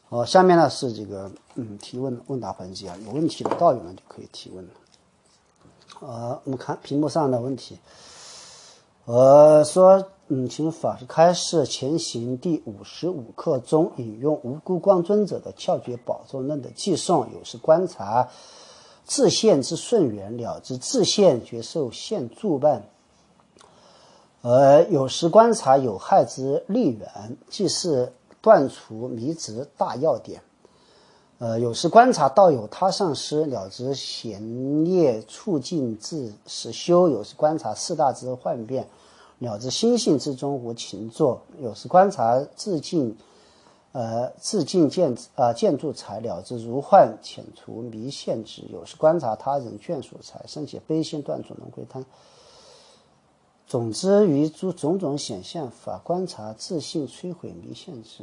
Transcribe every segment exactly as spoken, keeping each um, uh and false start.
好，下面呢是这个嗯提问问答环节啊，有问题的道友呢就可以提问了。呃，我们看屏幕上的问题，呃，说嗯，请法师开示前行第五十五课中引用无辜光尊者的窍诀宝中论的寄颂，有时观察自现之顺缘，了知自现觉受现助伴。呃，有时观察有害之利缘，即是断除迷执大要点。呃，有时观察道有他上师，了知闲业促进自实修；有时观察四大之幻变，了知心性之中无情作；有时观察自尽，呃，自尽见呃见助财，了知如幻遣除迷现之；有时观察他人眷属财，生起悲心，断除轮回贪。总之于诸种种显现法，观察自性摧毁迷现之。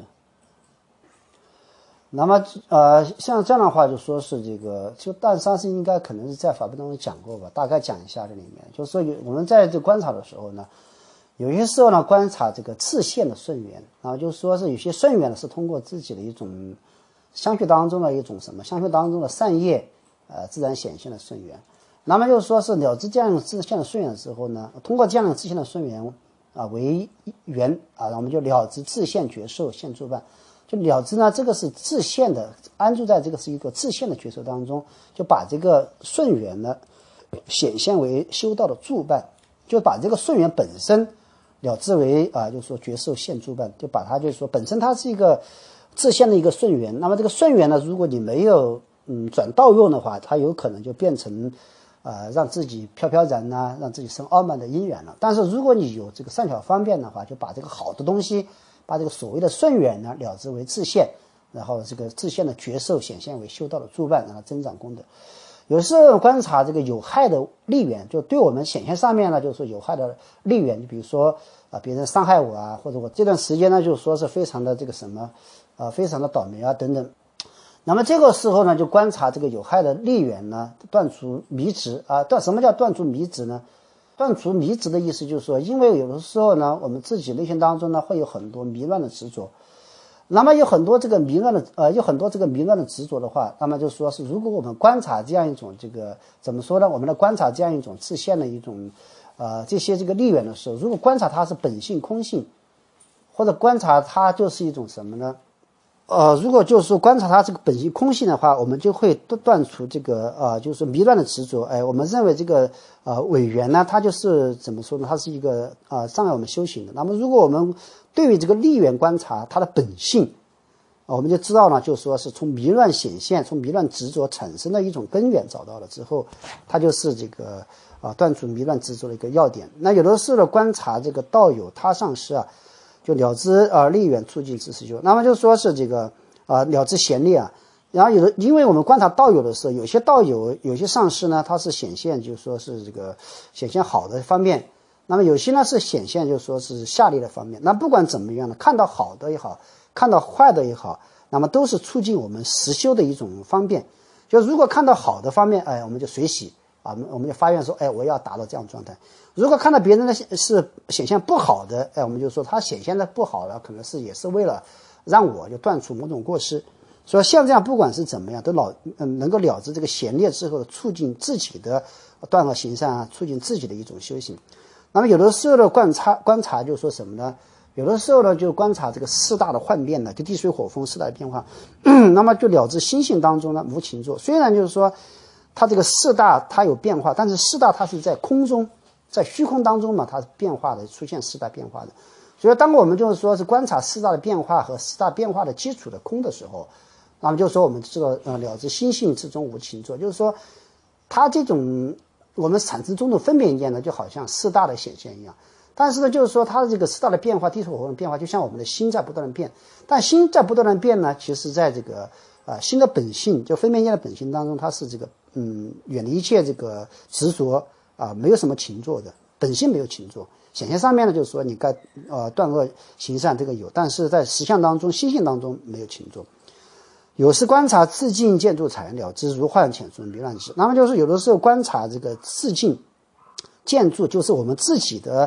那么呃，像这样的话就说是这个，就但上次应该可能是在法本当中讲过吧，大概讲一下这里面，就是说有我们在这观察的时候呢，有些时候呢观察这个自现的顺缘，然后就是说是有些顺缘呢是通过自己的一种相续当中的一种什么相续当中的善业呃自然显现的顺缘。那么就是说是了知这样自现的顺缘的时候呢，通过这样的自现的顺缘啊为缘啊，我们就了知自现觉受现助伴。就了知呢，这个是自现的，安住在这个是一个自现的觉受当中，就把这个顺缘呢显现为修道的助伴，就把这个顺缘本身了知为啊，就是说觉受现助伴，就把它就是说本身它是一个自现的一个顺缘。那么这个顺缘呢，如果你没有嗯转道用的话，它有可能就变成呃让自己飘飘然呐、啊，让自己生傲慢的因缘了。但是如果你有这个善巧方便的话，就把这个好的东西。把这个所谓的顺缘呢了知为自现，然后这个自现的觉受显现为修道的助伴，然后增长功德。有时候观察这个有害的利缘，就对我们显现上面呢，就是说有害的利缘，就比如说啊别人伤害我啊，或者我这段时间呢就是说是非常的这个什么啊非常的倒霉啊等等。那么这个时候呢，就观察这个有害的利缘呢，断除迷执啊。断什么叫断除迷执呢？断除迷执的意思就是说，因为有的时候呢，我们自己内心当中呢会有很多迷乱的执着，那么有很多这个迷乱的呃，有很多这个迷乱的执着的话，那么就说是如果我们观察这样一种这个怎么说呢？我们来观察这样一种自现的一种呃这些这个利缘的时候，如果观察它是本性空性，或者观察它就是一种什么呢？呃，如果就是说观察它这个本性空性的话，我们就会断除这个呃，就是迷乱的执着。哎，我们认为这个呃伪缘呢，它就是怎么说呢？它是一个呃障碍我们修行的。那么如果我们对于这个利缘观察它的本性，我们就知道呢，就是说是从迷乱显现，从迷乱执着产生的一种根源找到了之后，它就是这个啊、呃、断除迷乱执着的一个要点。那有的时候呢，观察这个道友他上师啊。就了知啊利缘促进自实修，那么就说是这个啊了知闲利啊，然后有的因为我们观察道友的时候，有些道友有些上师呢，它是显现就是说是这个显现好的方面，那么有些呢是显现就是说是下利的方面。那不管怎么样呢，看到好的也好，看到坏的也好，那么都是促进我们实修的一种方便。就如果看到好的方面，哎，我们就随喜啊，我们就发愿说，哎，我要达到这样状态。如果看到别人的是显现不好的，哎，我们就说他显现的不好了，可能是也是为了让我就断除某种过失。所以像这样不管是怎么样，都老嗯能够了知这个闲劣之后，促进自己的断恶行善啊，促进自己的一种修行。那么有的时候的观察观察就说什么呢？有的时候呢就观察这个四大的幻变呢，就地水火风四大的变化，那么就了知心性当中呢无情作。虽然就是说它这个四大它有变化，但是四大它是在空中。在虚空当中嘛，它是变化的，出现四大变化的。所以当我们就是说是观察四大的变化和四大变化的基础的空的时候，那么就是说我们知道呃了知心性之中无情作，就是说它这种我们产生种种分别意见呢，就好像四大的显现一样。但是呢，就是说它的这个四大的变化，地水火风的变化，就像我们的心在不断的变。但心在不断的变呢，其实在这个啊、呃、心的本性，就分别意见的本性当中，它是这个嗯远离一切这个执着。啊，没有什么情作的，本性没有情作。显现上面呢，就是说你该呃断恶行善这个有，但是在实相当中、心性当中没有情作。有时观察自尽见助财，了知如幻遣除迷乱之。那么就是有的时候观察这个自尽见助，就是我们自己的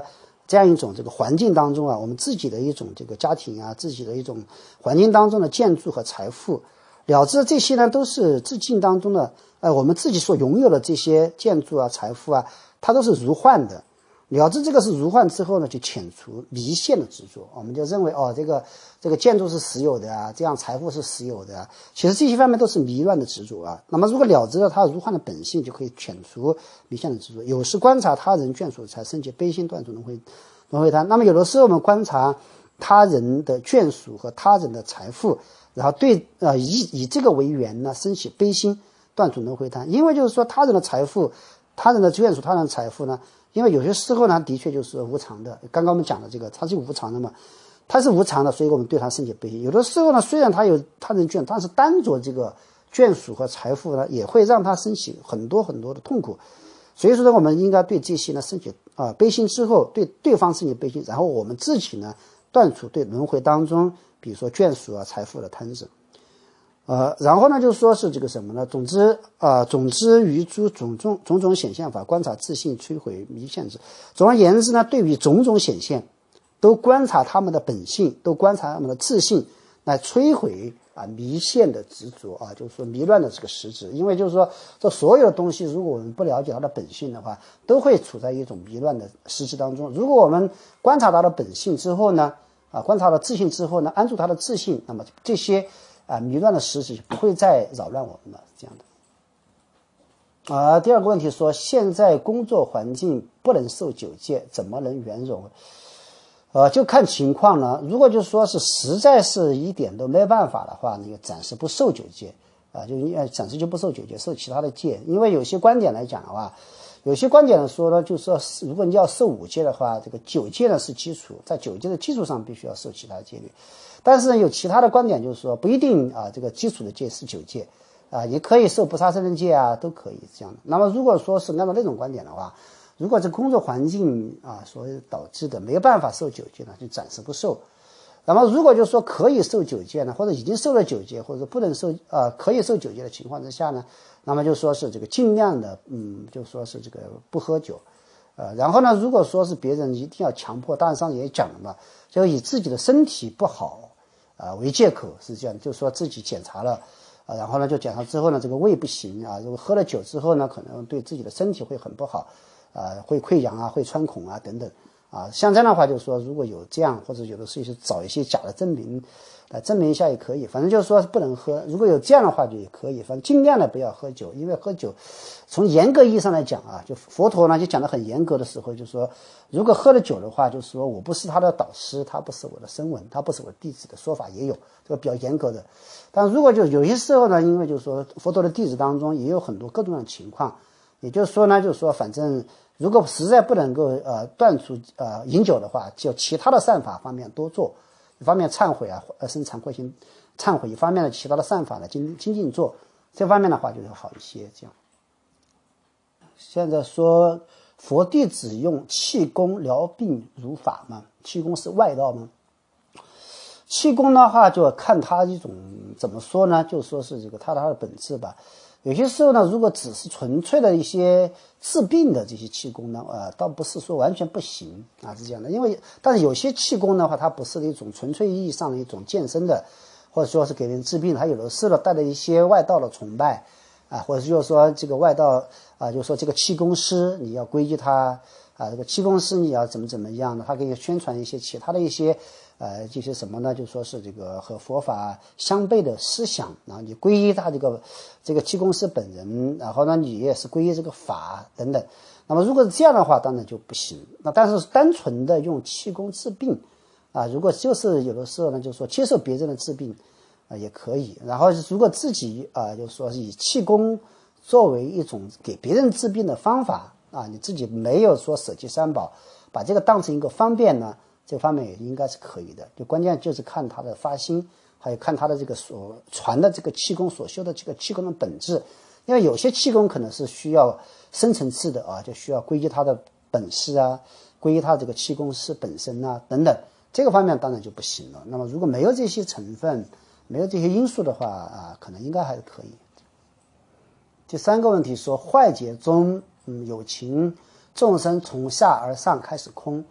这样一种这个环境当中啊，我们自己的一种这个家庭啊，自己的一种环境当中的建筑和财富，了知这些呢都是自境当中的，呃，我们自己所拥有的这些建筑啊、财富啊，它都是如幻的。了知这个是如幻之后呢，就遣除离现的执着，我们就认为哦，这个这个建筑是实有的啊，这样财富是实有的啊，其实这些方面都是迷乱的执着啊。那么如果了知了它如幻的本性，就可以遣除离现的执着。有时观察他人眷属才生起悲心断除轮回轮回贪。那么有的时候我们观察他人的眷属和他人的财富，然后对呃以以这个为缘呢，升起悲心断除轮回贪。因为就是说他人的财富、他人的眷属、他人的财富呢。因为有些时候呢，的确就是无常的。刚刚我们讲的这个，它是无常的嘛，它是无常的，所以我们对它升起悲心。有的时候呢，虽然它有他人眷，但是单着这个眷属和财富呢，也会让它升起很多很多的痛苦。所以说呢，我们应该对这些呢升起啊、呃、悲心之后，对对方升起悲心，然后我们自己呢断除对轮回当中，比如说眷属啊、财富的贪执。呃，然后呢，就说是这个什么呢？总之，啊、呃，总之于诸种种种种显现法，观察自性摧毁迷现之。总而言之呢，对于种种显现，都观察他们的本性，都观察他们的自性，来摧毁啊迷现的执着啊，就是说迷乱的这个实质。因为就是说，这所有的东西，如果我们不了解它的本性的话，都会处在一种迷乱的实质当中。如果我们观察它的本性之后呢，啊，观察了自性之后呢，安住它的自性，那么这些。啊，迷乱的实质不会再扰乱我们了，这样的。啊，第二个问题说，现在工作环境不能受九戒，怎么能圆融？呃，就看情况了。如果就说是实在是一点都没办法的话，那个暂时不受九戒啊，就暂时就不受九戒，受其他的戒。因为有些观点来讲的话，有些观点说呢，就是说如果你要受五戒的话，这个九戒呢是基础，在九戒的基础上必须要受其他戒律。但是呢，有其他的观点就是说，不一定啊，这个基础的戒是九戒啊，也可以受不杀生的戒啊，都可以这样的。那么如果说是按照那种观点的话，如果这工作环境啊所导致的没有办法受九戒呢，就暂时不受。那么如果就是说可以受九戒呢，或者已经受了九戒，或者不能受啊可以受九戒的情况之下呢，那么就说是这个尽量的嗯，就说是这个不喝酒。呃，然后呢，如果说是别人一定要强迫，当然上也讲了嘛，就以自己的身体不好。啊、呃，为借口是这样，就是说自己检查了，啊、呃，然后呢就检查之后呢，这个胃不行啊，如果喝了酒之后呢，可能对自己的身体会很不好，啊、呃，会溃疡啊，会穿孔啊等等，啊，像这样的话，就是说如果有这样，或者有的是找一些假的证明，来证明一下也可以，反正就是说不能喝。如果有这样的话就也可以，反正尽量的不要喝酒，因为喝酒，从严格意义上来讲啊，就佛陀呢就讲得很严格的时候，就说如果喝了酒的话，就是说我不是他的导师，他不是我的声闻，他不是我的弟子的说法也有，这个比较严格的。但如果就有些时候呢，因为就是说佛陀的弟子当中也有很多各种的情况，也就是说呢，就是说反正如果实在不能够呃断除呃饮酒的话，就其他的善法方面多做。一方面忏悔啊，呃，生惭愧心，忏悔；一方面呢，其他的善法呢，精精进做。这方面的话就会好一些。这样，现在说佛弟子用气功疗病如法吗？气功是外道吗？气功的话，就看它一种怎么说呢？就说是这个它的它的本质吧。有些时候呢，如果只是纯粹的一些治病的这些气功呢，呃，倒不是说完全不行啊，是这样的。因为但是有些气功的话，它不是一种纯粹意义上的一种健身的，或者说是给人治病，它有的是了带了一些外道的崇拜啊，或者就是说这个外道啊，就是说这个气功师你要皈依他啊，这个气功师你要怎么怎么样的，他可以宣传一些其他的一些。呃，这些什么呢？就说是这个和佛法相悖的思想，然后你皈依他这个这个气功师本人，然后呢，你也是皈依这个法等等。那么如果是这样的话，当然就不行。那但是单纯的用气功治病啊，如果就是有的时候呢，就是说接受别人的治病啊也可以。然后如果自己啊，就是说以气功作为一种给别人治病的方法啊，你自己没有说舍弃三宝，把这个当成一个方便呢。这方面也应该是可以的，就关键就是看他的发心，还有看他的这个所传的这个气功所修的这个气功的本质。因为有些气功可能是需要深层次的啊，就需要皈依他的本事啊，皈依他这个气功师本身啊等等，这个方面当然就不行了。那么如果没有这些成分，没有这些因素的话啊，可能应该还是可以。第三个问题说，坏劫中嗯有情众生从下而上开始空。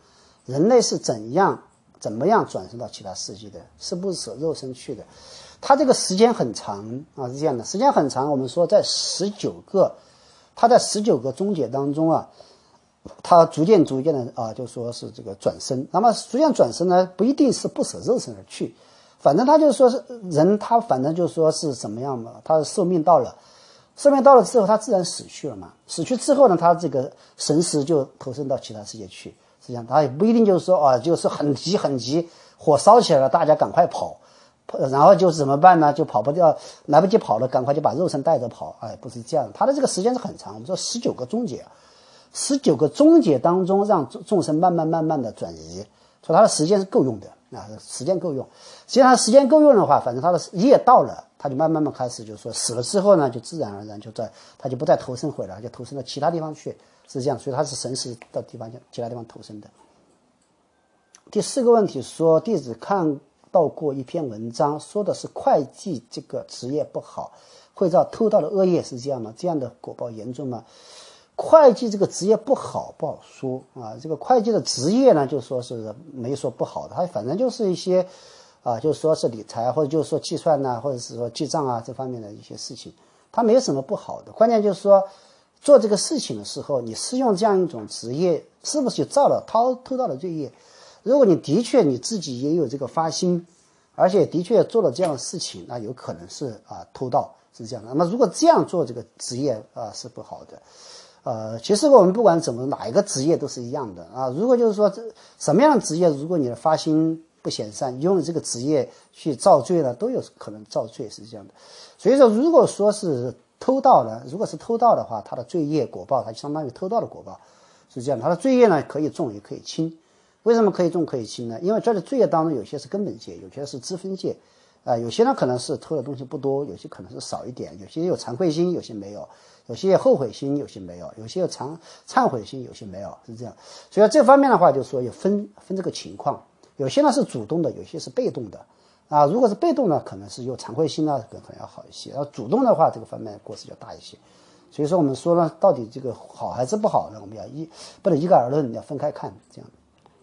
人类是怎样怎么样转生到其他世界的，是不是舍肉身去的。它这个时间很长啊，是这样的，时间很长。我们说在十九个，它在十九个终结当中啊，它逐渐逐渐的啊，就说是这个转生。那么逐渐转生呢，不一定是不舍肉身而去，反正他就说是人，他反正就说是怎么样嘛，他的寿命到了，寿命到了之后，他自然死去了嘛。死去之后呢，他这个神识就投身到其他世界去。实际上，他也不一定就是说啊，就是很急很急，火烧起来了，大家赶快跑。然后就是怎么办呢？就跑不掉，来不及跑了，赶快就把肉身带着跑。哎，不是这样，他的这个时间是很长。我们说十九个终结，十九个终结当中，让众生慢慢慢慢的转移，所以他的时间是够用的啊，时间够用。实际上时间够用的话，反正他的业到了，他就慢慢慢开始，就是说死了之后呢，就自然而然就在他就不再投生回来，就投身到其他地方去，是这样。所以他是神识到地方其他地方投生的。第四个问题说，弟子看到过一篇文章，说的是会计这个职业不好，会造偷盗的恶业，是这样吗？这样的果报严重吗？会计这个职业不好不好说啊，这个会计的职业呢，就说是没说不好的，它反正就是一些啊，就是说是理财或者就是说计算呐、啊，或者是说记账啊这方面的一些事情，它没有什么不好的。关键就是说做这个事情的时候，你是用这样一种职业，是不是就造了偷偷盗的罪业？如果你的确你自己也有这个发心，而且的确做了这样的事情，那有可能是啊偷盗，是这样的。那么如果这样做这个职业啊是不好的。呃，其实我们不管怎么哪一个职业都是一样的啊。如果就是说这什么样的职业，如果你的发心不显善，用这个职业去造罪呢，都有可能造罪，是这样的。所以说，如果说是偷盗呢，如果是偷盗的话，它的罪业果报，它相当于偷盗的果报，是这样的。它的罪业呢可以重也可以轻。为什么可以重可以轻呢？因为这里罪业当中有些是根本戒，有些是支分戒，啊、呃，有些呢可能是偷的东西不多，有些可能是少一点，有些有惭愧心，有些没有，有些有后悔心，有些没有，有些有忏忏悔心，有些没有，是这样。所以这方面的话，就是说有分分这个情况，有些呢是主动的，有些是被动的，啊，如果是被动呢，可能是有惭愧心呢，可能要好一些；然后主动的话，这个方面过失就大一些。所以说我们说呢，到底这个好还是不好呢？我们要一不能一概而论，要分开看，这样。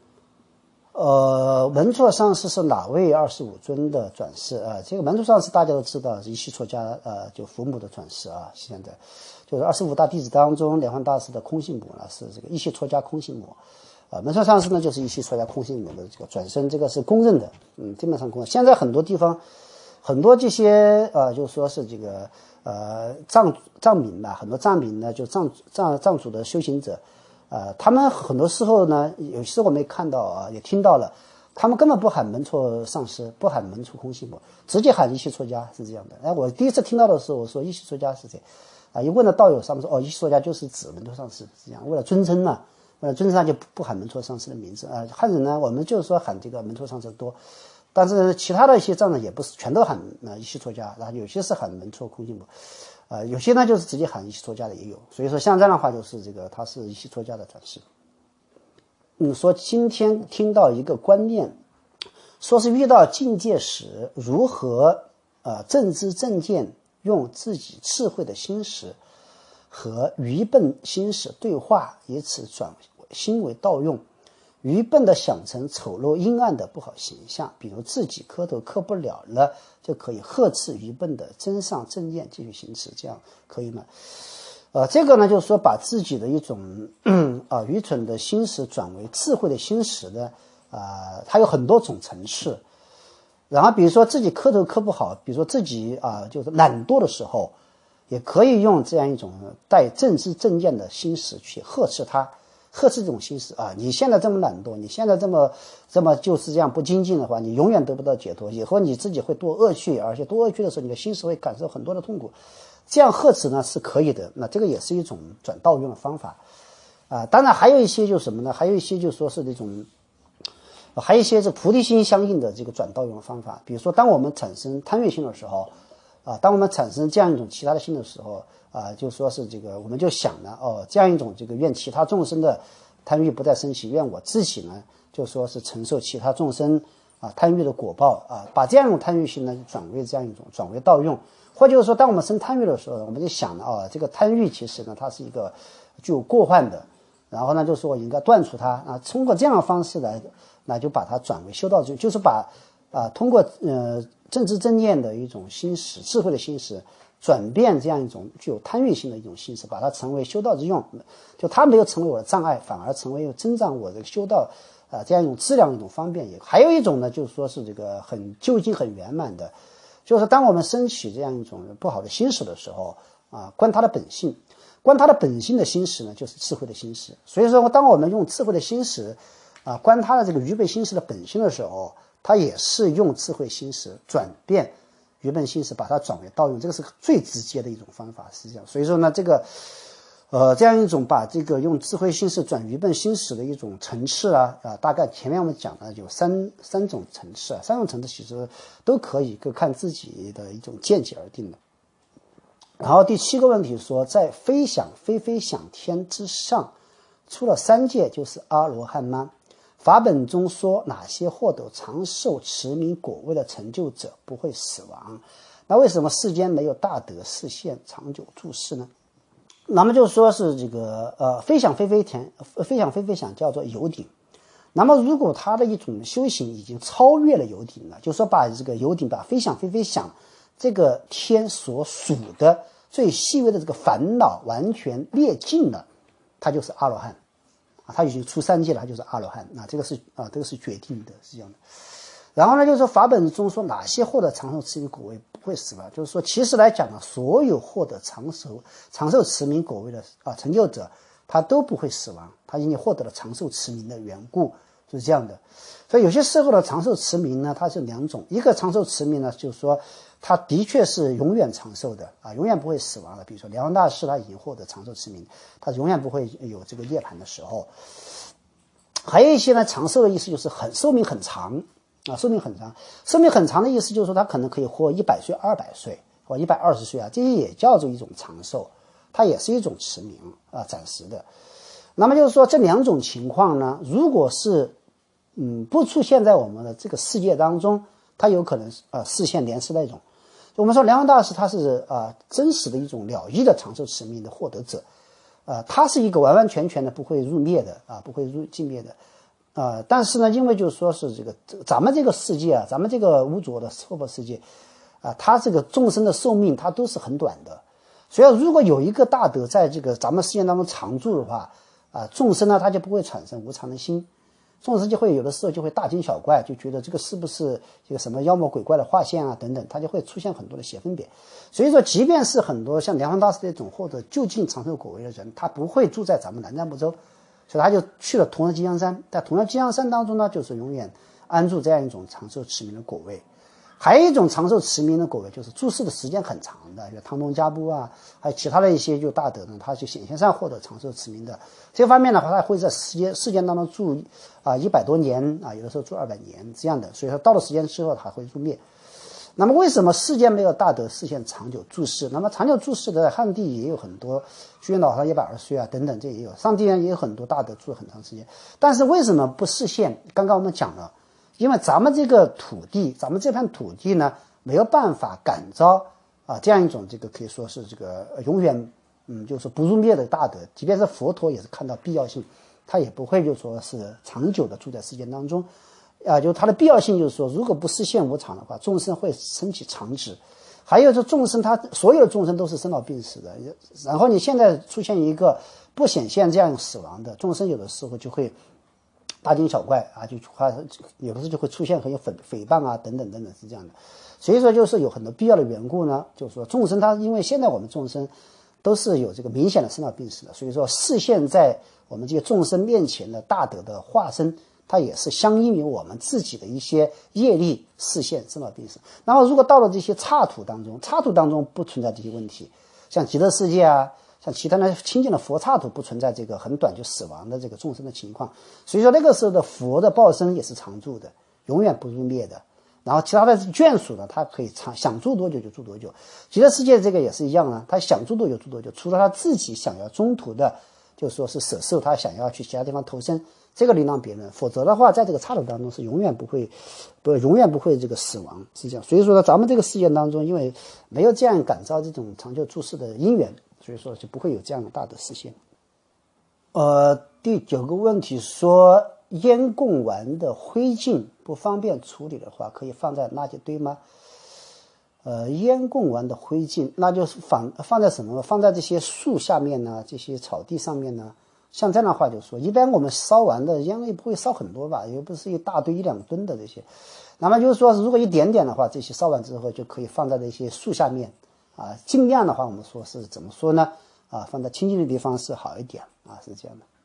呃，文措上师是哪位二十五尊的转世啊？这个文措上师大家都知道是一系出家，呃，就伏母的转世啊。现在就是二十五大弟子当中，莲花大师的空性母呢是这个一系出家空性母，啊，文措上师呢就是一系出家空性母的这个转生，这个是公认的，嗯，基本上公认。现在很多地方，很多这些呃，就说是这个呃藏藏民吧，很多藏民呢，就藏藏藏族的修行者。呃，他们很多时候呢，有时我们也看到啊，也听到了，他们根本不喊门措上师，不喊门措空性母，直接喊一系出家，是这样的。哎，我第一次听到的时候，我说一系出家是谁？啊，一问了道友，他们说哦，一系出家就是指门措上师，是这样。为了尊称嘛，为了尊称他就不喊门措上师的名字啊。汉人呢，我们就是说喊这个门措上师多，但是其他的一些藏人也不是全都喊啊一系出家，然后有些是喊门措空性母。呃，有些呢就是直接喊一系出家的也有，所以说像这样的话就是这个他是一系出家的转世。嗯，说今天听到一个观念，说是遇到境界时如何呃正知正见，用自己智慧的心识和愚笨心识对话，以此转心为道用。愚笨的想成丑陋阴暗的不好形象，比如自己磕头磕不了了，就可以呵斥愚笨的真上正念继续行持，这样可以吗？呃，这个呢，就是说把自己的一种啊、呃、愚蠢的心识转为智慧的心识呢，啊、呃，它有很多种层次。然后比如说自己磕头磕不好，比如说自己啊、呃、就是懒惰的时候，也可以用这样一种带正知正见的心识去呵斥他。呵斥这种心思啊！你现在这么懒惰，你现在这么这么就是这样不精进的话，你永远得不到解脱。以后你自己会堕恶趣，而且堕恶趣的时候，你的心识会感受很多的痛苦。这样呵斥呢是可以的，那这个也是一种转道用的方法啊。当然还有一些就是什么呢？还有一些就是说是这种，还有一些是菩提心相应的这个转道用的方法。比如说，当我们产生贪欲心的时候，啊，当我们产生这样一种其他的心的时候。啊，就说是这个，我们就想呢，哦，这样一种这个愿其他众生的贪欲不再升起，愿我自己呢，就说是承受其他众生啊贪欲的果报啊，把这样一种贪欲心呢转为这样一种转为道用，或者就是说，当我们生贪欲的时候，我们就想呢，哦，这个贪欲其实呢，它是一具有过患的然后呢就说我应该断除它啊，通过这样的方式来，那就把它转为修道之用，就是把啊通过呃正知正念的一种心识，智慧的心识，转变这样一种具有贪欲性的一种心识，把它成为修道之用，就它没有成为我的障碍，反而成为增长我的修道啊、呃、这样一种质量的一种方便。也还有一种呢，就是说是这个很究竟很圆满的，就是当我们升起这样一种不好的心识的时候啊，观它的本性，观它的本性的心识呢，就是智慧的心识。所以说，当我们用智慧的心识啊观它的这个愚笨心识的本性的时候，它也是用智慧心识转变愚笨心识，把它转为道用，这个是最直接的一种方法，是这样。所以说呢，这个呃这样一种把这个用智慧心识转愚笨心识的一种层次啊啊，大概前面我们讲的有三三种层次啊，三种层次其实都可以各看自己的一种见解而定的。然后第七个问题说，在非想非非想天之上，除了三界就是阿罗汉吗？法本中说哪些获得长寿持名果位的成就者不会死亡？那为什么世间没有大德示现长久住世呢？那么就说是这个呃非想非非天非想非非想叫做有顶。那么如果他的一种修行已经超越了有顶了，就是说把这个有顶把非想非非想这个天所属的最细微的这个烦恼完全灭尽了，他就是阿罗汉啊，他已经出三界了，他就是阿罗汉啊，这个是啊，这个是决定的，是这样的。然后呢，就是说法本中说哪些获得长寿持名果位不会死亡，就是说其实来讲呢，所有获得长寿长寿持名果位的啊成就者，他都不会死亡，他因为获得了长寿持名的缘故，就是这样的。所以有些时候的长寿持名呢，它是两种，一个长寿持名呢，就是说他的确是永远长寿的啊，永远不会死亡的。比如说莲花大师他已经获得长寿持名，他永远不会有这个涅槃的时候。还有一些呢，长寿的意思就是很寿命很长啊，寿命很长，寿命很长的意思就是说他可能可以活一百岁、二百岁或一百二十岁啊，这些也叫做一种长寿，它也是一种持名啊，暂时的。那么就是说这两种情况呢，如果是嗯不出现在我们的这个世界当中，它有可能呃视现莲师那种。我们说莲花大师他是啊、呃、真实的一种了义的长寿持名的获得者，啊、呃，他是一个完完全全的不会入灭的啊、呃，不会入尽灭的啊、呃。但是呢，因为就是说是这个咱们这个世界啊，咱们这个无着的娑婆世界啊、呃，它这个众生的寿命它都是很短的。所以如果有一个大德在这个咱们世界当中常住的话啊、呃，众生呢他就不会产生无常的心。众生就会有的时候就会大惊小怪，就觉得这个是不是这个什么妖魔鬼怪的化现啊等等，他就会出现很多的邪分别。所以说即便是很多像莲花大师这种或者就近长寿果位的人，他不会住在咱们南瞻部洲，所以他就去了同乐吉祥山，在同乐吉祥山当中呢，就是永远安住这样一种长寿持名的果位。还有一种长寿持名的果位，就是住世的时间很长的，比如汤东家部啊，还有其他的一些就大德呢，他就显现上获得长寿持名的。这方面的话，他会在世间世间当中住啊一百多年啊，有的时候住二百年这样的。所以说到了时间之后，他会入灭。那么为什么世间没有大德实现长久住世？那么长久住世的汉地也有很多，居延老上一百二十岁啊等等，这也有。上帝也有很多大德住了很长时间，但是为什么不实现？刚刚我们讲了。因为咱们这个土地，咱们这片土地呢，没有办法感召啊这样一种这个可以说是这个永远嗯就是不入灭的大德，即便是佛陀也是看到必要性，他也不会就说是长久的住在世间当中啊，就它的必要性就是说，如果不实现无常的话，众生会升起常执。还有这众生，他所有的众生都是生老病死的，然后你现在出现一个不显现这样死亡的众生，有的时候就会大惊小怪啊，就有的时候就会出现很有诽诽谤啊，等等等等，是这样的。所以说，就是有很多必要的缘故呢，就是说众生他因为现在我们众生都是有这个明显的生老病死的，所以说视现在我们这些众生面前的大德的化身，它也是相应于我们自己的一些业力视现生老病死。然后如果到了这些刹土当中，刹土当中不存在这些问题，像极乐世界啊。像其他的清净的佛刹土不存在这个很短就死亡的这个众生的情况，所以说那个时候的佛的报身也是常住的，永远不入灭的。然后其他的眷属呢，他可以长想住多久就住多久。极乐世界这个也是一样啊，他想住多久住多久，除了他自己想要中途的，就说是舍寿，他想要去其他地方投生，这个另当别论。否则的话，在这个刹土当中是永远不会，不永远不会这个死亡，是这样。所以说呢，咱们这个世界当中，因为没有这样感召这种长久住世的因缘。所以说就不会有这样的大的实现。呃， 第九个问题说，烟供完的灰烬不方便处理的话，可以放在垃圾堆吗？呃，烟供完的灰烬，那就是放放在什么？放在这些树下面呢？这些草地上面呢？像这样的话就说，一般我们烧完的烟也不会烧很多吧，又不是一大堆一两吨的这些。那么就是说，如果一点点的话，这些烧完之后就可以放在这些树下面啊。尽量的话，我们说是怎么说呢？啊，放在清静的地方是好一点啊，是这样的。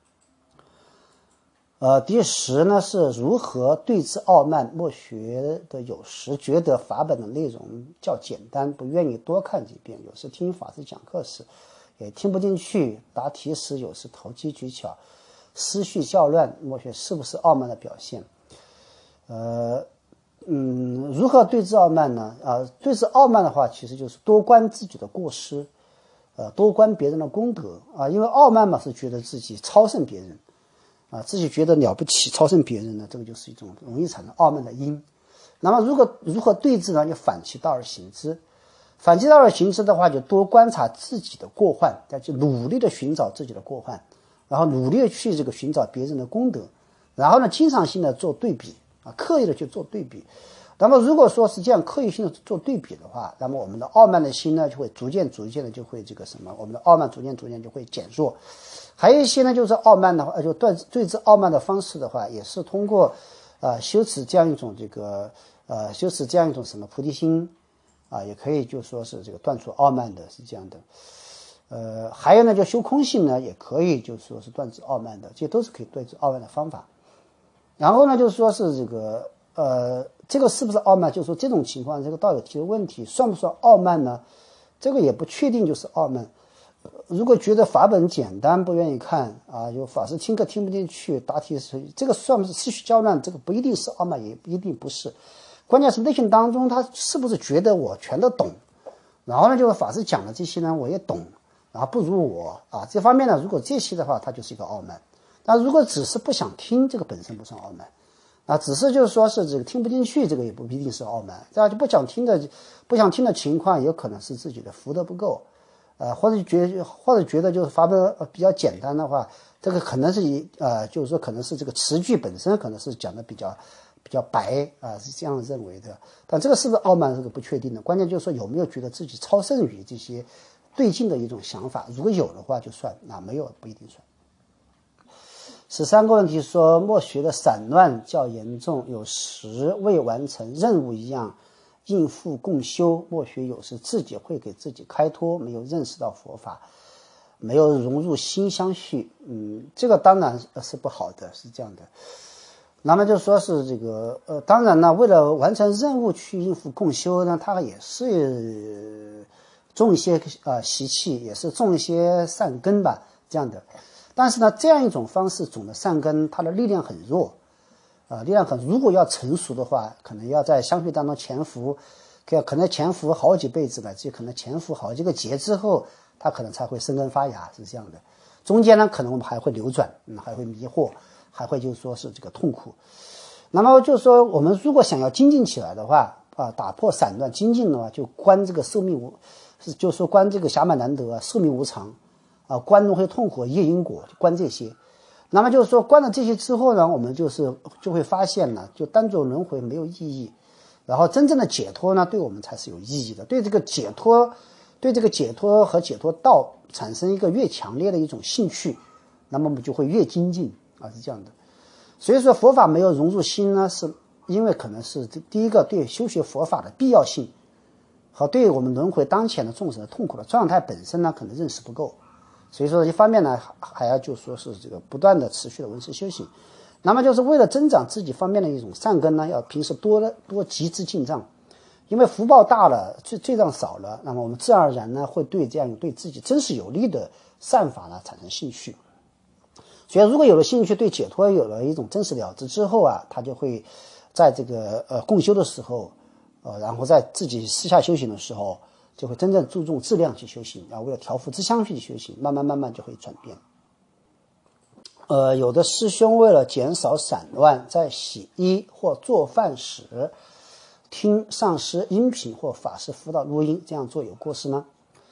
呃，第十呢是如何对治傲慢？默学的有时觉得法本的内容较简单，不愿意多看几遍。有时听法师讲课时也听不进去，答题时有时投机取巧，思绪较乱。默学是不是傲慢的表现？呃，嗯，如何对治傲慢呢？啊，对治傲慢的话，其实就是多观自己的过失，呃，多观别人的功德啊。因为傲慢嘛，是觉得自己超胜别人。啊，自己觉得了不起，超胜别人呢，这个就是一种容易产生傲慢的因。那么，如果如何对治呢？就反其道而行之。反其道而行之的话，就多观察自己的过患，再去努力的寻找自己的过患，然后努力的去这个寻找别人的功德，然后呢，经常性的做对比啊，刻意的去做对比。那么，如果说是这样刻意性的做对比的话，那么我们的傲慢的心呢，就会逐渐逐渐的就会这个什么，我们的傲慢逐渐逐渐就会减弱。还有一些呢，就是傲慢的话，就对对治傲慢的方式的话，也是通过，呃，修持这样一种这个，呃，修持这样一种什么菩提心，啊，也可以就说是这个断除傲慢的，是这样的。呃，还有呢，就修空性呢，也可以就说是断治傲慢的，这些都是可以对治傲慢的方法。然后呢，就是说是这个，呃，这个是不是傲慢？就是说这种情况，这个道友提的问题算不算傲慢呢？这个也不确定，就是傲慢。如果觉得法本简单不愿意看啊，有法师听课听不进去，答题是这个算不是思绪较乱？这个不一定是傲慢，也不一定不是。关键是内心当中他是不是觉得我全都懂，然后呢，就是法师讲的这些呢我也懂，然后不如我啊，这方面呢，如果这些的话，它就是一个傲慢。那如果只是不想听，这个本身不算傲慢啊，只是就是说是这个听不进去，这个也不一定是傲慢。这样就不想听的不想听的情况，有可能是自己的福德不够。呃，或者觉得或者觉得就是法本比较简单的话，这个可能是一呃，就是说可能是这个词句本身可能是讲的比较比较白啊、呃，是这样认为的。但这个是不是傲慢，这个不确定的。关键就是说有没有觉得自己超胜于这些对境的一种想法，如果有的话就算，那没有不一定算。十三个问题说，默学的散乱较严重，有时未完成任务一样。应付共修，默学有时自己会给自己开脱，没有认识到佛法，没有融入心相续，嗯，这个当然是不好的，是这样的。那么就说是这个，呃，当然呢，为了完成任务去应付共修呢，它也是种一些呃习气，也是种一些善根吧，这样的。但是呢，这样一种方式种的善根，它的力量很弱。啊，力量很，如果要成熟的话，可能要在相续当中潜伏，可能潜伏好几辈子了，就可能潜伏好几个劫之后，它可能才会生根发芽，是这样的。中间呢，可能我们还会流转，嗯，还会迷惑，还会就是说是这个痛苦。那么就是说，我们如果想要精进起来的话，啊，打破散乱精进的话，就观这个寿命无，是就说观这个暇满难得啊，寿命无常，啊，观轮回痛苦业因果，观这些。那么就是说，观了这些之后呢，我们就是就会发现呢，就单做轮回没有意义，然后真正的解脱呢，对我们才是有意义的。对这个解脱，对这个解脱和解脱道产生一个越强烈的一种兴趣，那么我们就会越精进啊，是这样的。所以说，佛法没有融入心呢，是因为可能是第一个对修学佛法的必要性，和对我们轮回当前的众生的痛苦的状态本身呢，可能认识不够。所以说一方面呢，还要就说是这个不断的持续的闻思修行，那么就是为了增长自己方面的一种善根呢，要平时多多集资进账，因为福报大了，罪罪障少了，那么我们自然而然呢会对这样对自己真实有利的善法呢产生兴趣。所以如果有了兴趣，对解脱有了一种真实了知之后啊，他就会在这个呃共修的时候，呃，然后在自己私下修行的时候，就会真正注重质量去修行，啊，为了调伏自相去修行，慢慢慢慢就会转变。呃，有的师兄为了减少散乱，在洗衣或做饭时听上师音频或法师辅导录音，这样做有过失吗？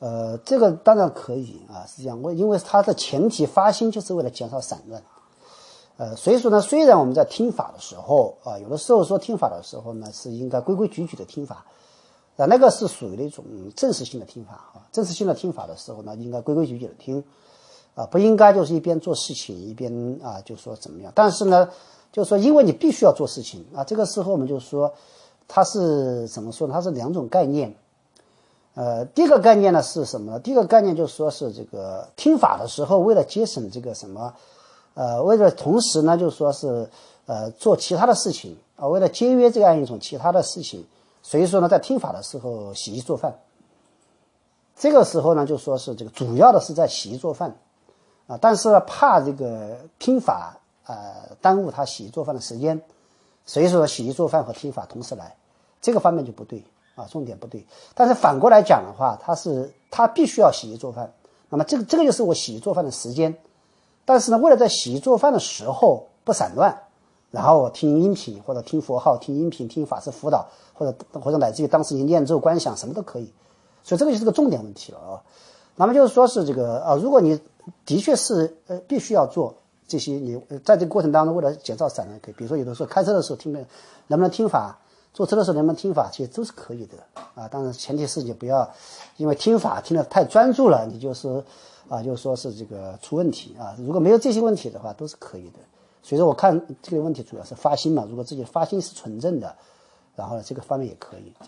呃，这个当然可以啊，是这样。我因为它的前提发心就是为了减少散乱，呃，所以说呢，虽然我们在听法的时候啊，有的时候说听法的时候呢，是应该规规矩矩的听法，啊，那个是属于那种正式性的听法啊。正式性的听法的时候呢，应该规规矩矩的听，啊，不应该就是一边做事情一边啊，就说怎么样。但是呢，就是说，因为你必须要做事情啊，这个时候我们就说，它是怎么说呢？它是两种概念。呃，第一个概念呢是什么呢？第一个概念就是说是这个听法的时候，为了节省这个什么，呃，为了同时呢，就是说是呃做其他的事情啊、呃，为了节约这样一种其他的事情，所以说呢，在听法的时候洗衣做饭。这个时候呢，就说是这个主要的是在洗衣做饭啊、呃，但是呢，怕这个听法呃耽误他洗衣做饭的时间，所以说洗衣做饭和听法同时来，这个方面就不对。啊，重点不对。但是反过来讲的话，他是他必须要洗衣做饭，那么这个这个就是我洗衣做饭的时间。但是呢，为了在洗衣做饭的时候不散乱，然后我听音频或者听佛号、听音频、听法师辅导，或者或者乃至于当时你念咒观想什么都可以。所以这个就是个重点问题了啊。那么就是说是这个啊，如果你的确是呃必须要做这些，你在这个过程当中为了减少散乱，可以，比如说有的时候开车的时候听能不能听法。坐车的时候能不能听法，其实都是可以的啊。当然前提是你不要因为听法听得太专注了，你就是啊，就是说是这个出问题啊。如果没有这些问题的话，都是可以的。所以说我看这个问题主要是发心嘛，如果自己的发心是纯正的，然后呢这个方面也可以。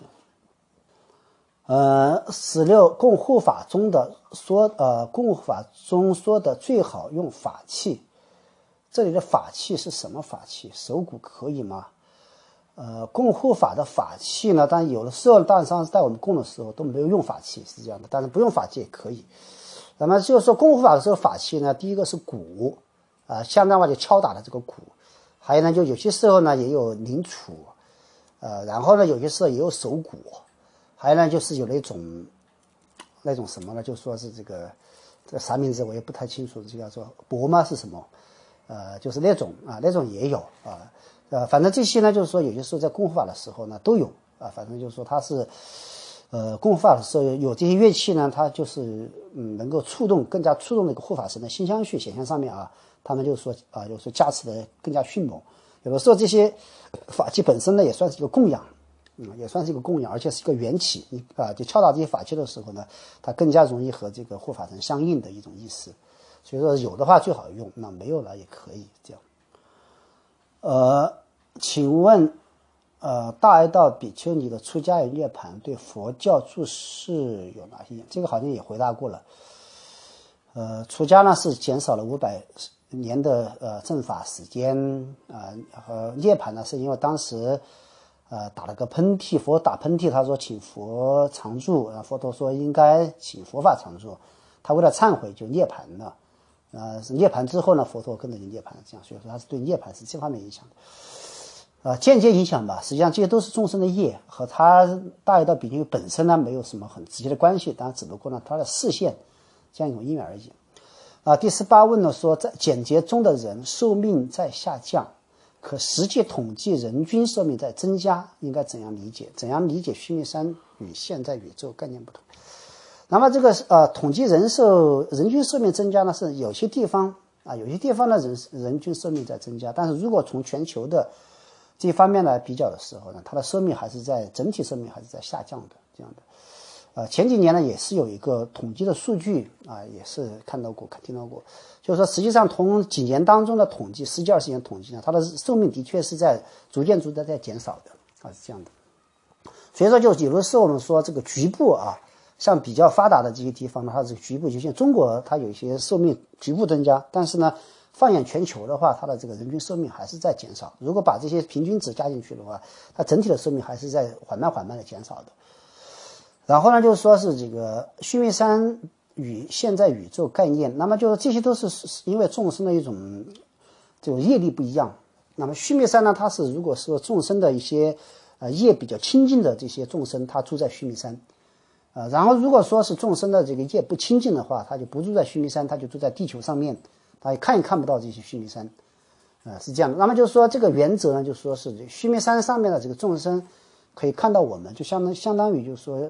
呃，十六供护法中的说呃供护法中说的最好用法器，这里的法器是什么法器？手鼓可以吗？呃，供护法的法器呢，当然有的时候，当然在我们供的时候都没有用法器，是这样的。但是不用法器也可以。那么就是说，供护法的时候，法器呢，第一个是鼓，啊、呃，相当话就敲打的这个鼓，还有呢，就有些时候呢也有铃杵，呃，然后呢有些时候也有手鼓，还有呢就是有那种那种什么呢，就说是这个这个啥名字我也不太清楚，这叫做钵吗是什么？呃，就是那种啊，那种也有啊。呃，反正这些呢，就是说有些时候在供护法的时候呢都有啊，反正就是说它是，呃，供护法的时候有这些乐器呢，它就是嗯能够触动更加触动那个护法神的心香穴显像上面啊，他们就说啊，有时候加持的更加迅猛。有的时候这些法器本身呢也算是一个供养，嗯，也算是一个供养，而且是一个缘起。你啊，就敲打这些法器的时候呢，它更加容易和这个护法神相应的一种意思。所以说有的话最好用，那没有了也可以这样。呃，请问，呃，大爱道比丘尼的出家与涅槃对佛教注释有哪些？这个好像也回答过了。呃，出家呢是减少了五百年的呃正法时间啊，和、呃、涅槃呢是因为当时呃打了个喷嚏，佛打喷嚏，他说请佛常住，然后佛陀说应该请佛法常住，他为了忏悔就涅槃了。呃，是涅槃之后呢，佛陀跟着就涅槃了，这样，所以说它是对涅槃是这方面影响的，呃，间接影响吧。实际上这些都是众生的业，和他大爱道比丘本身呢没有什么很直接的关系，当然只不过呢他的视线这样一种因缘而已。啊、呃，第十八问呢说，在简洁中的人寿命在下降，可实际统计人均寿命在增加，应该怎样理解？怎样理解须弥山与现在宇宙概念不同？那么这个呃统计人寿人均寿命增加呢，是有些地方啊，有些地方的人人均寿命在增加，但是如果从全球的这方面来比较的时候呢，它的寿命还是在整体寿命还是在下降的这样的。呃，前几年呢也是有一个统计的数据啊，也是看到过、听到过，就是说实际上从几年当中的统计，十几二十年统计呢，它的寿命的确是在逐渐逐渐在减少的啊，是这样的。所以说，就有的时候我们说这个局部啊。像比较发达的这些地方呢，它这个局部，就像中国，它有一些寿命局部增加，但是呢，放眼全球的话，它的这个人均寿命还是在减少。如果把这些平均值加进去的话，它整体的寿命还是在缓慢缓慢的减少的。然后呢，就是说是这个须弥山与现在宇宙概念，那么就是这些都是因为众生的一种这种业力不一样。那么须弥山呢，它是如果说众生的一些呃业比较清净的这些众生，他住在须弥山。呃，然后如果说是众生的这个业不清净的话，他就不住在须弥山，他就住在地球上面，他也看也看不到这些须弥山，呃，是这样的。那么就是说这个原则呢，就说是须弥山上面的这个众生可以看到我们，就相当相当于就是说，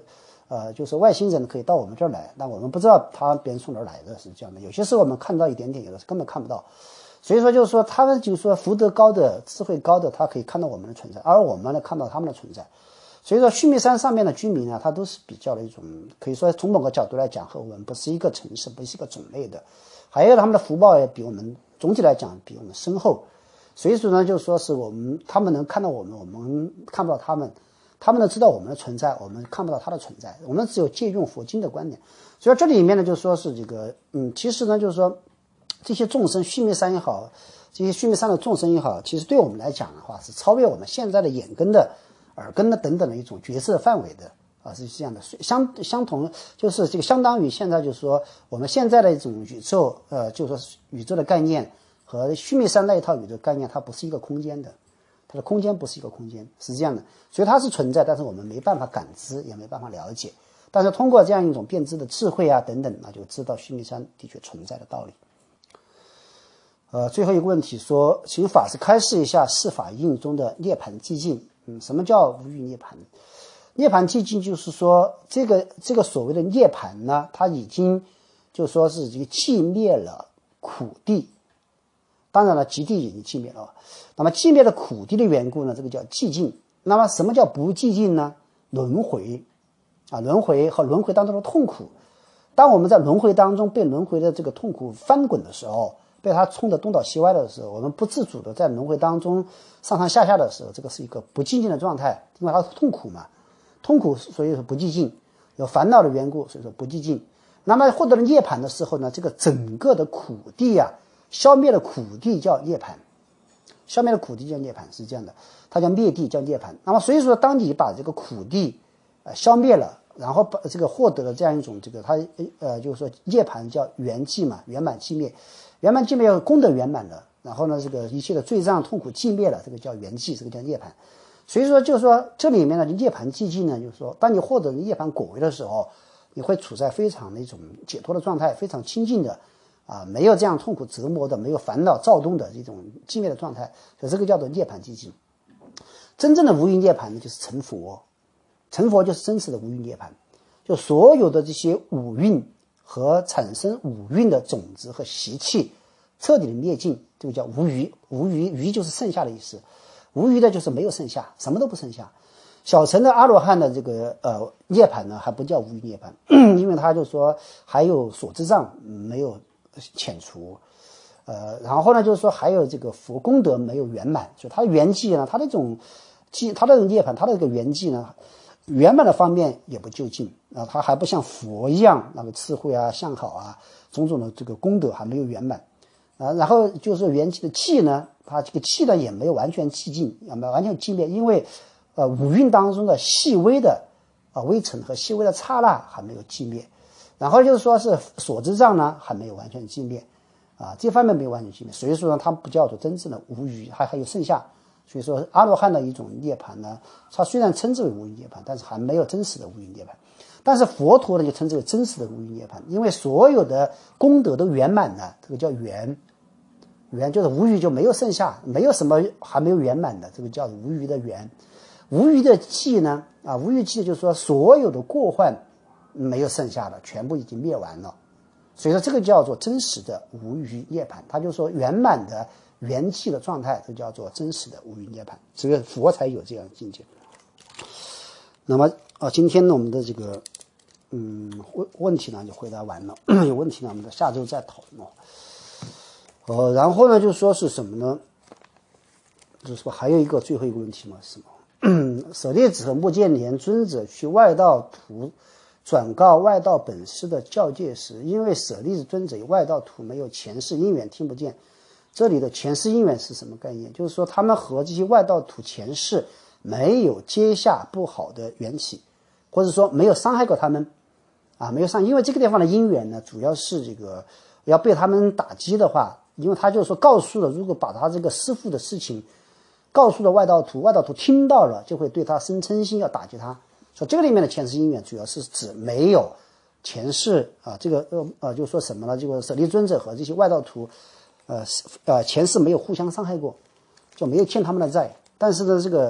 呃，就是外星人可以到我们这儿来，但我们不知道他别人从哪儿来的，是这样的。有些时候我们看到一点点，有的是根本看不到。所以说，就是说，他们就是说福德高的、智慧高的，他可以看到我们的存在，而我们呢看到他们的存在。所以说，须弥山上面的居民呢，他都是比较的一种，可以说从某个角度来讲，和我们不是一个城市，不是一个种类的。还有他们的福报也比我们总体来讲比我们深厚。所以说呢，就是说是我们他们能看到我们，我们看不到他们。他们呢知道我们的存在，我们看不到他的存在。我们只有借用佛经的观点。所以这里面呢，就说是这个，嗯，其实呢，就是说。这些众生，须弥山也好，这些须弥山的众生也好，其实对我们来讲的话，是超越我们现在的眼根的、耳根的等等的一种角色范围的啊，是这样的。相相同，就是这个相当于现在就是说，我们现在的一种宇宙，呃，就是说宇宙的概念和须弥山那一套宇宙概念，它不是一个空间的，它的空间不是一个空间，是这样的。所以它是存在，但是我们没办法感知，也没办法了解。但是通过这样一种辨知的智慧啊等等，那就知道须弥山的确存在的道理。呃，最后一个问题说，请法师开示一下四法印中的涅槃寂静。嗯，什么叫无余涅槃？涅槃寂静就是说，这个这个所谓的涅槃呢，它已经就说是这个寂灭了苦地。当然了，极地已经寂灭了。那么寂灭了苦地的缘故呢，这个叫寂静。那么什么叫不寂静呢？轮回啊，轮回和轮回当中的痛苦。当我们在轮回当中被轮回的这个痛苦翻滚的时候，被它冲得东倒西歪的时候，我们不自主的在轮回当中上上下下的时候，这个是一个不寂静的状态，因为它是痛苦嘛，痛苦所以说不寂静，有烦恼的缘故，所以说不寂静。那么获得了涅槃的时候呢，这个整个的苦地啊，消灭了苦地叫涅槃，消灭了苦地叫涅槃，是这样的，它叫灭地叫涅槃。那么所以说，当你把这个苦地呃消灭了，然后把这个获得了这样一种这个它呃就是说涅槃叫圆寂嘛，圆满寂灭。圆满寂灭功德圆满了，然后呢，这个一切的罪障痛苦寂灭了，这个叫圆寂，这个叫涅槃。所以说，就是说这里面呢，涅槃寂静呢，就是说，当你获得涅槃果位的时候，你会处在非常的一种解脱的状态，非常清净的啊，没有这样痛苦折磨的，没有烦恼躁动的这种寂灭的状态，所以这个叫做涅槃寂静。真正的无余涅槃呢，就是成佛，成佛就是真实的无余涅槃，就所有的这些五蕴和产生五蕴的种子和习气彻底的灭尽，这个叫无余。无余，余就是剩下的意思，无余的就是没有剩下，什么都不剩下。小乘的阿罗汉的这个呃涅槃呢，还不叫无余涅槃，因为他就说还有所知障没有遣除，呃，然后呢就是说还有这个佛功德没有圆满，所以他的圆寂呢，他的这种寂，他的涅槃，他的这个圆寂呢，圆满的方面也不究竟啊，他还不像佛一样那个智慧啊、相好啊，种种的这个功德还没有圆满啊。然后就是圆寂的寂呢，他这个寂呢也没有完全寂静，也没有完全寂灭，因为呃五蕴当中的细微的啊微尘和细微的刹那还没有寂灭。然后就是说是所知障呢还没有完全寂灭啊，这方面没有完全寂灭，所以说呢它不叫做真正的无余，还还有剩下。所以说阿罗汉的一种涅槃呢，它虽然称之为无余涅槃，但是还没有真实的无余涅槃。但是佛陀呢就称之为真实的无余涅槃，因为所有的功德都圆满了，这个叫圆，圆就是无余，就没有剩下，没有什么还没有圆满的，这个叫无余的圆。无余的寂呢啊，无余寂就是说所有的过患没有剩下的，全部已经灭完了，所以说这个叫做真实的无余涅槃，它就是说圆满的元气的状态，这叫做真实的无余涅槃，这个佛才有这样的境界。那么啊，今天呢我们的这个嗯问问题呢就回答完了，有问题呢我们下周再讨论。呃，然后呢就说是什么呢？就是说还有一个最后一个问题嘛，是什么？舍利子和目犍连尊者去外道图转告外道本师的教戒时，因为舍利子尊者与外道图没有前世因缘听不见。这里的前世因缘是什么概念？就是说他们和这些外道图前世没有结下不好的缘起，或者说没有伤害过他们啊，没有伤，因为这个地方的因缘呢，主要是这个要被他们打击的话，因为他就是说告诉了，如果把他这个师父的事情告诉了外道图，外道图听到了就会对他生嗔心，要打击他。所以这个里面的前世因缘主要是指没有前世啊，这个呃呃就说什么呢？这个舍利尊者和这些外道图呃呃前世没有互相伤害过，就没有欠他们的债。但是呢，这个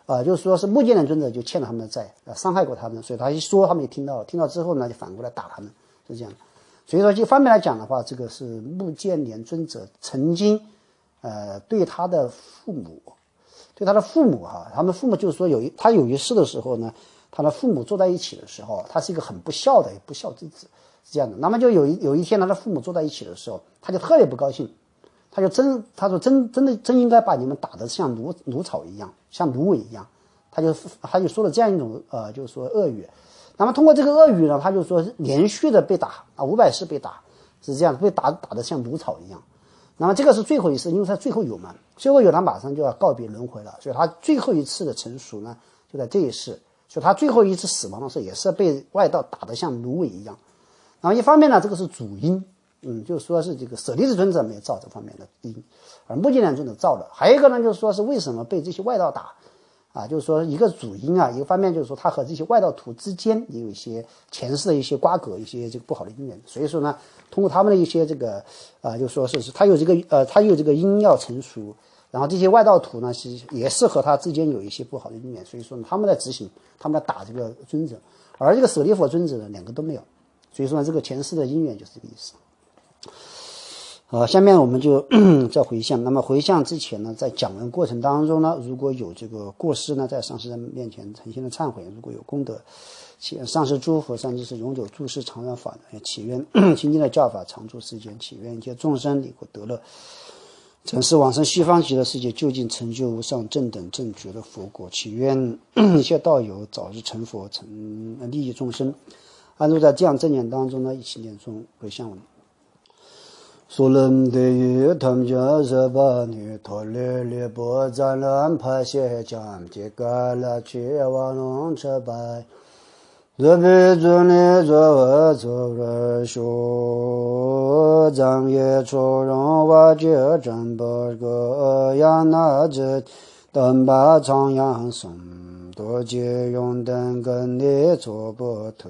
啊、呃，就是说是目犍连尊者就欠了他们的债，啊，伤害过他们，所以他一说他们也听到了，听到之后呢，就反过来打他们，是这样的。所以说，这方面来讲的话，这个是目犍连尊者曾经，呃，对他的父母，对他的父母哈，他们父母就是说有一他有一世的时候呢，他的父母坐在一起的时候，他是一个很不孝的不孝之子，是这样的。那么就有一有一天，他的父母坐在一起的时候，他就特别不高兴。他就真，他说真真的真应该把你们打得像芦芦草一样，像芦苇一样。他就他就说了这样一种呃，就是说恶语。那么通过这个恶语呢，他就说连续的被打啊，五百世被打，是这样，被打打得像芦草一样。那么这个是最后一次，因为他最后有嘛，最后有他马上就要告别轮回了，所以他最后一次的成熟呢，就在这一世。所以他最后一次死亡的时候，也是被外道打得像芦苇一样。然后一方面呢，这个是主因。嗯，就是说是这个舍利子尊者没有造这方面的因，而目犍连尊者造了。还有一个呢，就是说是为什么被这些外道打，啊，就是说一个主因啊，一个方面就是说他和这些外道徒之间也有一些前世的一些瓜葛，一些这个不好的因缘。所以说呢，通过他们的一些这个啊，就说是是他有这个呃，他有这个因要成熟，然后这些外道徒呢是也是和他之间有一些不好的因缘，所以说呢，他们在执行，他们在打这个尊者，而这个舍利弗尊者呢，两个都没有。所以说呢，这个前世的因缘就是这个意思。好，下面我们就再回向。那么回向之前呢，在讲文过程当中呢，如果有这个过失呢，在上师面前诚心的忏悔；如果有功德，祈上师诸佛善知识永久住世常愿法的，祈愿清净的教法常住世间，祈愿一切众生离苦得乐，曾是往生西方极乐世界，究竟成就无上正等正觉的佛果，祈愿一切道友早日成佛，成利益众生。安住在这样正念当中呢，一起念诵回向文。苏lâm đề yu tham gia sa ba ni tho le le bo zan lam pa xie jam ji ga la chi wa long che bai zhe bi zhu ni zhe wa zhe re shu zhang ye chu rong wa jie zhen bo ge yang na zhe dan ba chang yang song duo jie yong den gen ni zuo bo te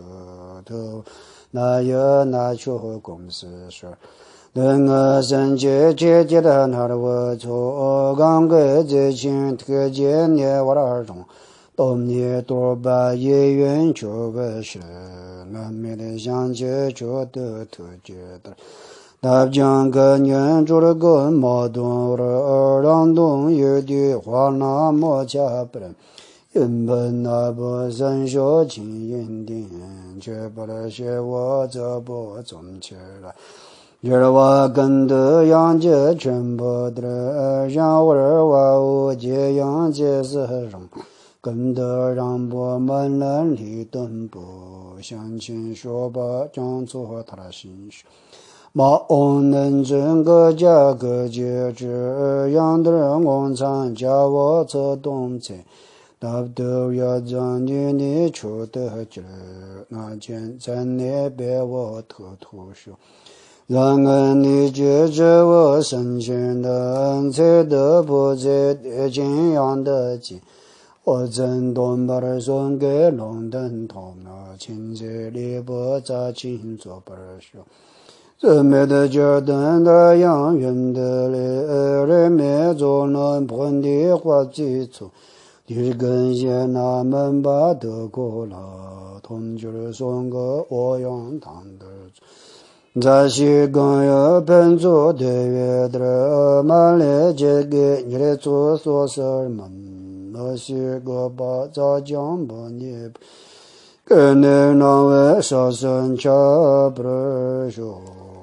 te na ye na chu gong si shi等我生节节节的那的我错刚个在前特节年我的儿童冬年多把也愿求个是南面的相接觉得特觉得大将个年做了个毛东的二郎东有的话那么加不能原本那不生学经验定却不能学我这不总起来这我跟的杨家全部的让我儿娃我这杨家是上跟的让我们人里登不相亲说吧讲错他的心事马ông能整个家个节这样的人工厂叫我做动车大都要让你你出的这那件在那边我偷偷说让人你觉着我身前的恩赐的不在的这样的紧我真懂把它送给龙灯头那亲自里不扎亲做不说这没的觉得那样远的嘞人没做那本的话基础就是跟些他们把德国了同就是送个我用堂的在西更有本座的月的满来这个你的做所事们那些个把早讲不你跟你那位少生cha不说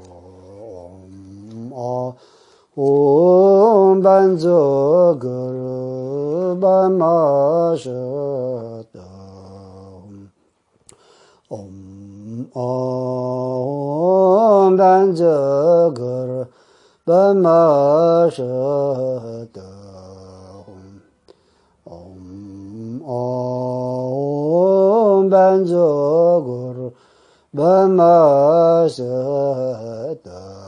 啊om ban zo guru ban ma sha da om om ban zo guru ban ma sha da om om ban zo guru ban ma sha da